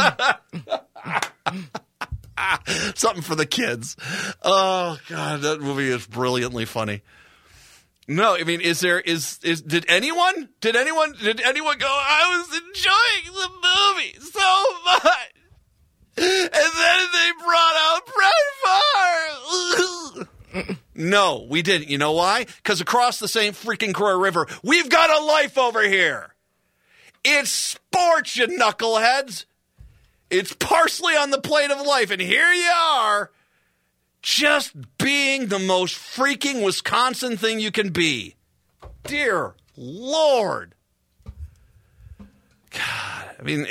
Something for the kids. Oh, God, that movie is brilliantly funny. No, I mean, is there is is did anyone did anyone did anyone go, I was enjoying the movie so much? And then they brought out Brett Favre. No, we didn't. You know why? Because across the Saint freaking Croix River, we've got a life over here. It's sports, you knuckleheads. It's parsley on the plate of life. And here you are, just being the most freaking Wisconsin thing you can be. Dear Lord. God, I mean...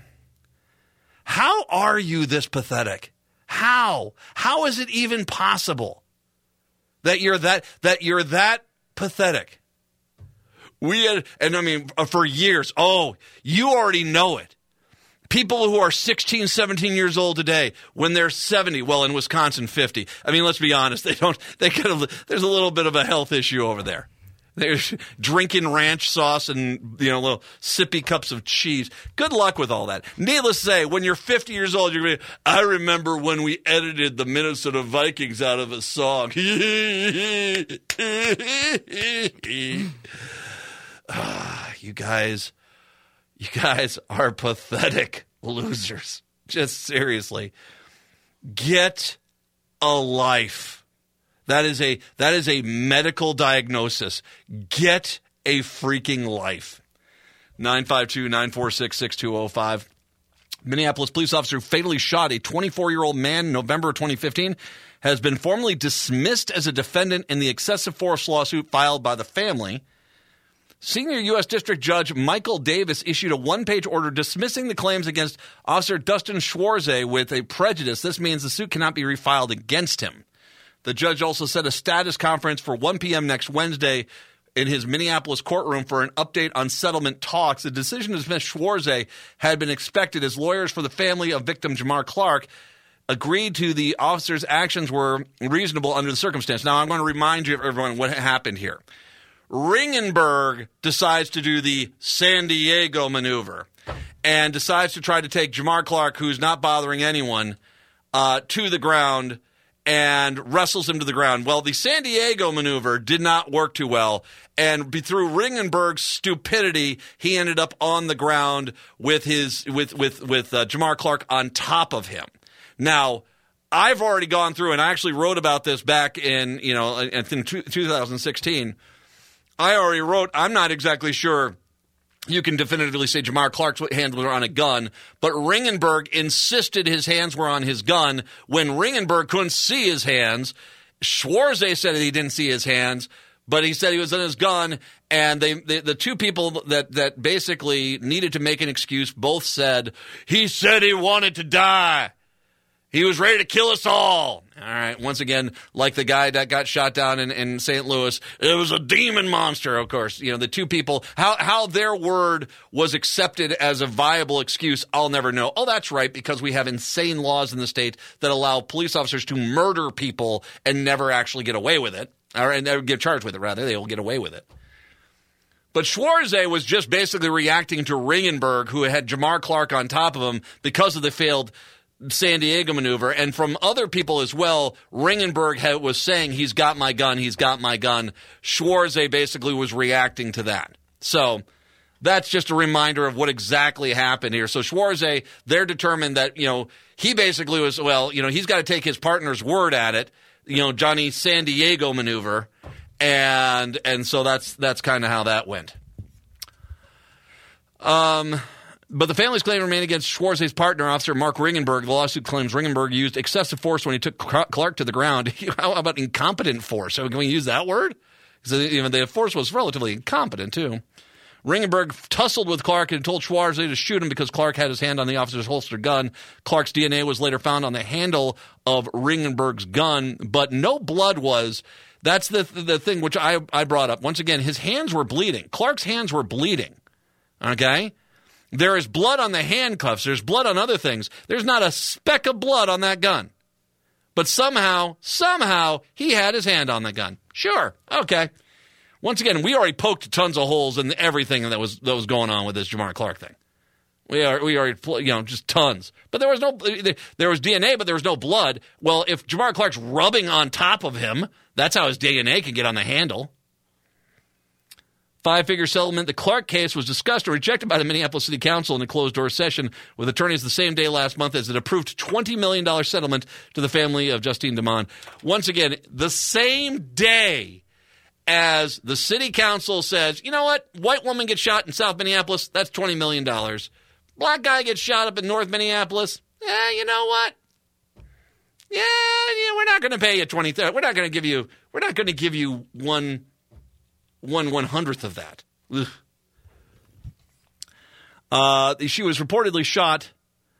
How are you this pathetic? How? How is it even possible? That you're that that you're that pathetic. We had, and I mean, for years, oh, you already know it. People who are sixteen, seventeen years old today, when they're seventy, well, in Wisconsin, fifty. I mean, let's be honest, they don't, they kind of, there's a little bit of a health issue over there. They're drinking ranch sauce and, you know, little sippy cups of cheese. Good luck with all that. Needless to say, when you're fifty years old, you're going to be, I remember when we edited the Minnesota Vikings out of a song. ah, you guys, you guys are pathetic losers. Just seriously. Get a life. That is a that is a medical diagnosis. Get a freaking life. nine five two, nine four six, six two zero five. Minneapolis police officer who fatally shot a twenty-four-year-old man in November of twenty fifteen has been formally dismissed as a defendant in the excessive force lawsuit filed by the family. Senior U S District Judge Michael Davis issued a one-page order dismissing the claims against Officer Dustin Schwarze with a prejudice. This means the suit cannot be refiled against him. The judge also set a status conference for one p.m. next Wednesday in his Minneapolis courtroom for an update on settlement talks. The decision to dismiss Schwarze had been expected as lawyers for the family of victim Jamar Clark agreed to the officer's actions were reasonable under the circumstance. Now, I'm going to remind you, everyone, what happened here. Ringenberg decides to do the San Diego maneuver and decides to try to take Jamar Clark, who's not bothering anyone, uh, to the ground and wrestles him to the ground. Well, the San Diego maneuver did not work too well, and through Ringenberg's stupidity, he ended up on the ground with his with with with uh, Jamar Clark on top of him. Now, I've already gone through, and I actually wrote about this back in you know in two thousand sixteen. I already wrote. I'm not exactly sure you can definitively say Jamar Clark's hands were on a gun, but Ringenberg insisted his hands were on his gun when Ringenberg couldn't see his hands. Schwarze said he didn't see his hands, but he said he was on his gun, and they, they the two people that, that basically needed to make an excuse both said, he said he wanted to die. He was ready to kill us all. All right, once again, like the guy that got shot down in, in Saint Louis, it was a demon monster, of course. You know, the two people, how, how their word was accepted as a viable excuse, I'll never know. Oh, that's right, because we have insane laws in the state that allow police officers to murder people and never actually get away with it, or never get charged with it, rather. They will get away with it. But Schwarze was just basically reacting to Ringenberg, who had Jamar Clark on top of him because of the failed San Diego maneuver, and from other people as well. Ringenberg had, was saying, he's got my gun, he's got my gun. Schwarze basically was reacting to that. So that's just a reminder of what exactly happened here. So Schwarze, they're determined that, you know, he basically was, well, you know, he's got to take his partner's word at it, you know, Johnny San Diego maneuver, and and so that's that's kind of how that went. Um... But the family's claim remained against Schwarze's partner, Officer Mark Ringenberg. The lawsuit claims Ringenberg used excessive force when he took Clark to the ground. How about incompetent force? So can we use that word? Because even the force was relatively incompetent, too. Ringenberg tussled with Clark and told Schwarze to shoot him because Clark had his hand on the officer's holstered gun. Clark's D N A was later found on the handle of Ringenberg's gun, but no blood was. That's the the thing which I, I brought up. Once again, his hands were bleeding. Clark's hands were bleeding. Okay? There is blood on the handcuffs. There's blood on other things. There's not a speck of blood on that gun. But somehow, somehow, he had his hand on the gun. Sure. Okay. Once again, we already poked tons of holes in everything that was that was going on with this Jamar Clark thing. We are we already, you know, just tons. But there was no, there was D N A, but there was no blood. Well, if Jamar Clark's rubbing on top of him, that's how his D N A can get on the handle. Five-figure settlement. The Clark case was discussed and rejected by the Minneapolis City Council in a closed-door session with attorneys the same day last month as it approved twenty million dollars settlement to the family of Justine Damon. Once again, the same day as the City Council says, you know what, white woman gets shot in South Minneapolis, that's twenty million dollars. Black guy gets shot up in North Minneapolis, eh, you know what? Yeah, yeah, we're not going to pay you twenty. We're not going to give you. We're not going to give you one. One one hundredth of that. Ugh. Uh, she was reportedly shot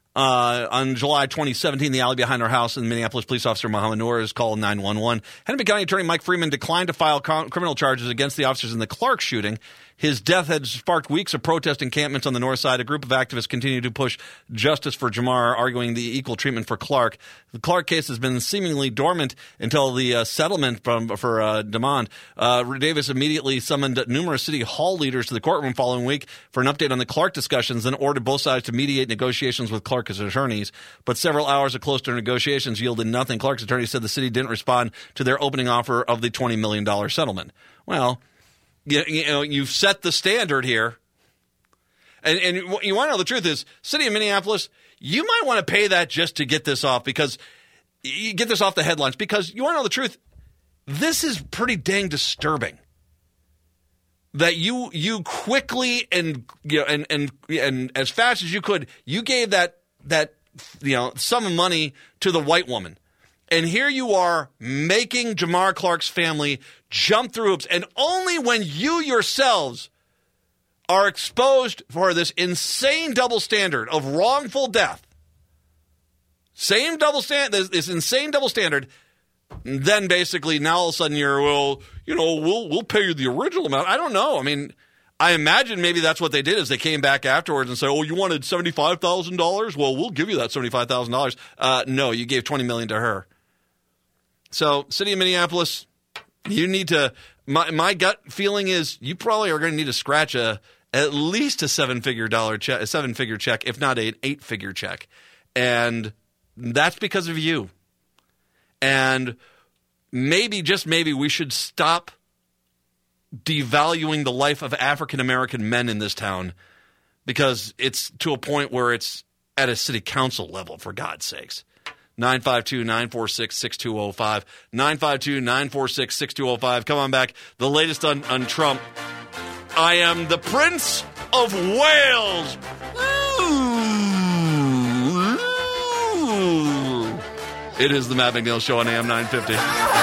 Uh, on July twenty seventeen, the alley behind our house in Minneapolis, police officer Muhammad Noor is called nine one one. Hennepin County Attorney Mike Freeman declined to file com- criminal charges against the officers in the Clark shooting. His death had sparked weeks of protest encampments on the north side. A group of activists continue to push justice for Jamar, arguing the equal treatment for Clark. The Clark case has been seemingly dormant until the uh, settlement from, for uh, Demond. Uh, Davis immediately summoned numerous city hall leaders to the courtroom following week for an update on the Clark discussions, then ordered both sides to mediate negotiations with Clark's attorneys. But several hours of closer negotiations yielded nothing. Clark's attorney said the city didn't respond to their opening offer of the twenty million dollars settlement. Well, You, you know, you've set the standard here. And, and you want to know the truth is, city of Minneapolis, you might want to pay that just to get this off because you get this off the headlines because you want to know the truth. This is pretty dang disturbing that you you quickly and you know, and and and as fast as you could, you gave that that you know sum of money to the white woman. And here you are making Jamar Clark's family jump through hoops. And only when you yourselves are exposed for this insane double standard of wrongful death, same double stand, this, this insane double standard, then basically now all of a sudden you're, well, you know, we'll we'll pay you the original amount. I don't know. I mean, I imagine maybe that's what they did is they came back afterwards and said, oh, you wanted seventy-five thousand dollars? Well, we'll give you that seventy-five thousand dollars. Uh, no, you gave twenty million dollars to her. So, city of Minneapolis, you need to my, – my gut feeling is you probably are going to need to scratch a at least a seven-figure dollar check, a seven-figure check, if not an eight-figure check. And that's because of you. And maybe, just maybe, we should stop devaluing the life of African-American men in this town because it's to a point where it's at a city council level, for God's sakes. nine five two, nine four six, six two zero five. nine five two, nine four six, six two zero five. Come on back. The latest on, on Trump. I am the Prince of Wales. Ooh. It is the Matt McNeil Show on A M nine fifty.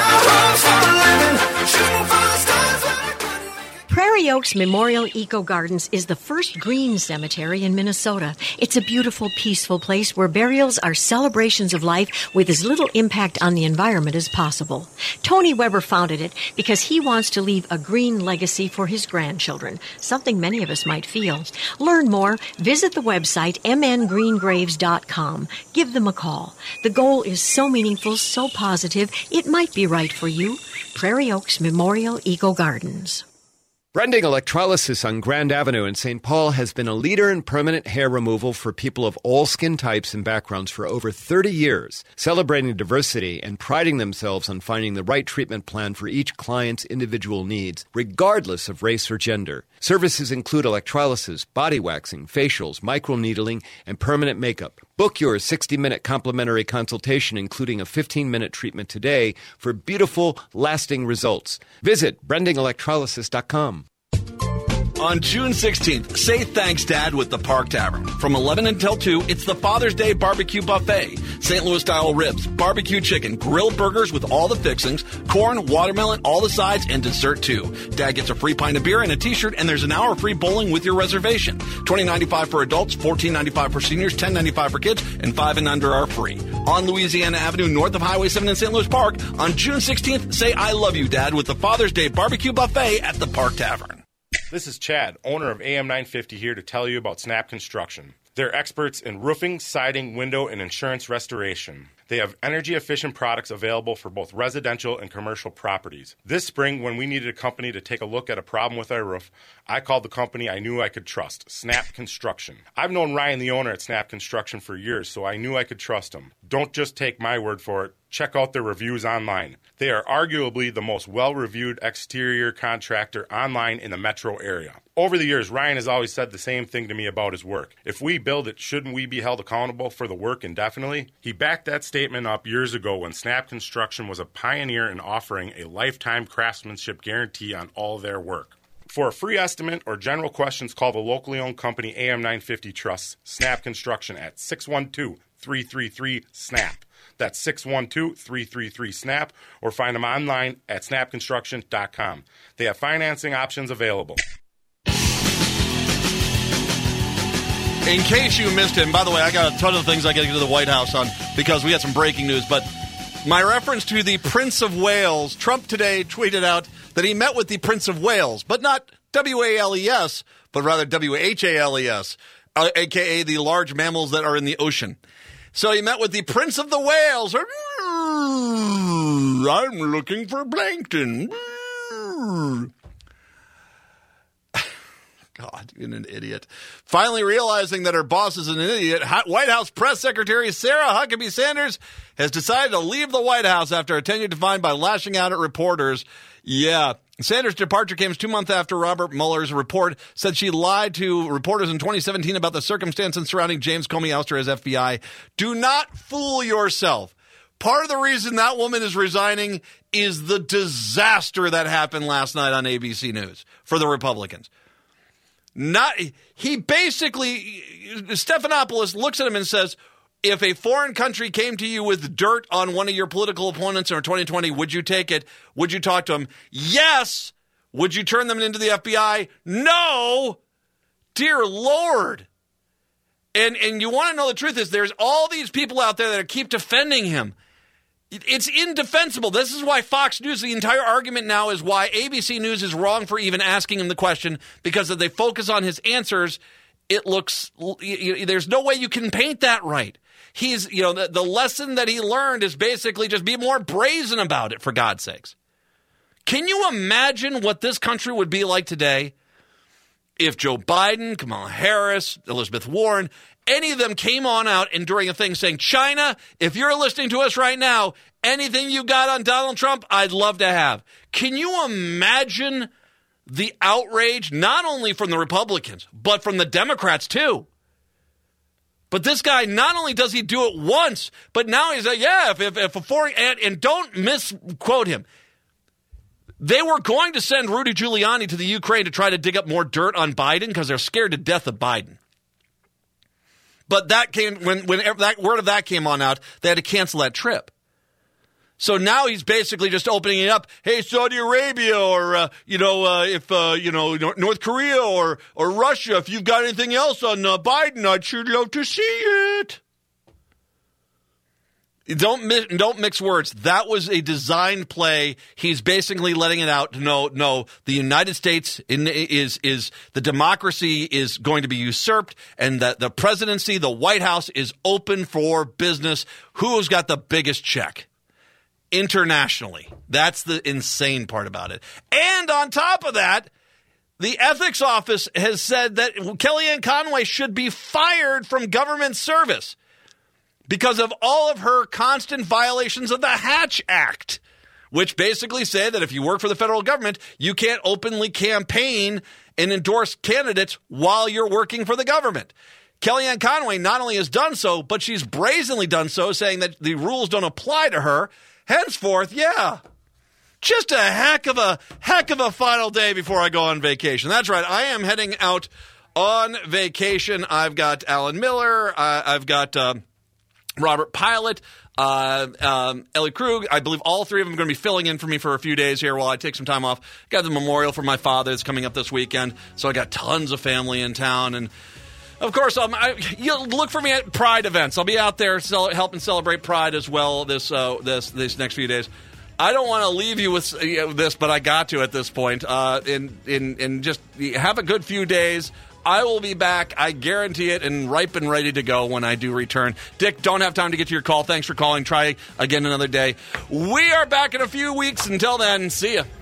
Prairie Oaks Memorial Eco Gardens is the first green cemetery in Minnesota. It's a beautiful, peaceful place where burials are celebrations of life with as little impact on the environment as possible. Tony Weber founded it because he wants to leave a green legacy for his grandchildren, something many of us might feel. Learn more, visit the website m n green graves dot com. Give them a call. The goal is so meaningful, so positive, it might be right for you. Prairie Oaks Memorial Eco Gardens. Brending Electrolysis on Grand Avenue in Saint Paul has been a leader in permanent hair removal for people of all skin types and backgrounds for over thirty years, celebrating diversity and priding themselves on finding the right treatment plan for each client's individual needs, regardless of race or gender. Services include electrolysis, body waxing, facials, microneedling, and permanent makeup. Book your sixty-minute complimentary consultation, including a fifteen-minute treatment today for beautiful, lasting results. Visit brending electrolysis dot com. On June sixteenth, say thanks, Dad, with the Park Tavern. From eleven until two, it's the Father's Day Barbecue Buffet. Saint Louis-style ribs, barbecue chicken, grilled burgers with all the fixings, corn, watermelon, all the sides, and dessert, too. Dad gets a free pint of beer and a T-shirt, and there's an hour free bowling with your reservation. twenty dollars and ninety-five cents for adults, fourteen dollars and ninety-five cents for seniors, ten dollars and ninety-five cents for kids, and five and under are free. On Louisiana Avenue, north of Highway seven in Saint Louis Park, on June sixteenth, say I love you, Dad, with the Father's Day Barbecue Buffet at the Park Tavern. This is Chad, owner of A M nine fifty, here to tell you about Snap Construction. They're experts in roofing, siding, window, and insurance restoration. They have energy-efficient products available for both residential and commercial properties. This spring, when we needed a company to take a look at a problem with our roof, I called the company I knew I could trust, Snap Construction. I've known Ryan, the owner at Snap Construction, for years, so I knew I could trust him. Don't just take my word for it. Check out their reviews online. They are arguably the most well-reviewed exterior contractor online in the metro area. Over the years, Ryan has always said the same thing to me about his work. If we build it, shouldn't we be held accountable for the work indefinitely? He backed that statement up years ago when Snap Construction was a pioneer in offering a lifetime craftsmanship guarantee on all their work. For a free estimate or general questions, call the locally owned company A M nine fifty Trust, Snap Construction, at six one two, three three three, SNAP. That's six one two, three three three, SNAP, or find them online at snap construction dot com. They have financing options available. In case you missed him, by the way, I got a ton of things I got to get to the White House on because we had some breaking news. But my reference to the Prince of Wales, Trump today tweeted out that he met with the Prince of Wales, but not W A L E S, but rather W H A L E S, uh, a k a the large mammals that are in the ocean. So he met with the Prince of the Whales. I'm looking for plankton. God, you're an idiot. Finally realizing that her boss is an idiot, White House Press Secretary Sarah Huckabee Sanders has decided to leave the White House after a tenure defined by lashing out at reporters. Yeah. Sanders' departure came two months after Robert Mueller's report said she lied to reporters in twenty seventeen about the circumstances surrounding James Comey ouster as F B I. Do not fool yourself. Part of the reason that woman is resigning is the disaster that happened last night on A B C News for the Republicans. Not he basically, Stephanopoulos looks at him and says, if a foreign country came to you with dirt on one of your political opponents in twenty twenty, would you take it? Would you talk to them? Yes. Would you turn them into the F B I? No. Dear Lord. And and you want to know the truth is there's all these people out there that keep defending him. It's indefensible. This is why Fox News, the entire argument now is why A B C News is wrong for even asking him the question, because if they focus on his answers, it looks, there's no way you can paint that right. He's, you know, the, the lesson that he learned is basically just be more brazen about it, for God's sakes. Can you imagine what this country would be like today if Joe Biden, Kamala Harris, Elizabeth Warren, any of them came on out and during a thing saying, China, if you're listening to us right now, anything you got on Donald Trump, I'd love to have. Can you imagine the outrage, not only from the Republicans, but from the Democrats too? But this guy, not only does he do it once, but now he's like, yeah, if, if, if a foreign, and, and don't misquote him. They were going to send Rudy Giuliani to the Ukraine to try to dig up more dirt on Biden because they're scared to death of Biden. But that came when when that word of that came on out, they had to cancel that trip. So now he's basically just opening it up. Hey, Saudi Arabia, or uh, you know, uh, if uh, you know North Korea or or Russia, if you've got anything else on uh, Biden, I'd sure love to see it. Don't don't mix words. That was a designed play. He's basically letting it out. No, no. The United States in, is is the democracy is going to be usurped, and that the presidency, the White House, is open for business. Who's got the biggest check internationally? That's the insane part about it. And on top of that, the ethics office has said that Kellyanne Conway should be fired from government service because of all of her constant violations of the Hatch Act, which basically say that if you work for the federal government, you can't openly campaign and endorse candidates while you're working for the government. Kellyanne Conway not only has done so, but she's brazenly done so, saying that the rules don't apply to her. Henceforth, yeah, just a heck of a heck of a final day before I go on vacation. That's right, I am heading out on vacation. I've got Alan Miller. Uh, I've got Uh, Robert Pilot, uh, um, Ellie Krug. I believe all three of them are going to be filling in for me for a few days here while I take some time off. Got the memorial for my father that's coming up this weekend, so I got tons of family in town. And, of course, um, I, you'll look for me at Pride events. I'll be out there cel- helping celebrate Pride as well this uh, this this next few days. I don't want to leave you with uh, this, but I got to at this point. Uh, in, in, in just have a good few days. I will be back, I guarantee it, and ripe and ready to go when I do return. Dick, don't have time to get to your call. Thanks for calling. Try again another day. We are back in a few weeks. Until then, see ya.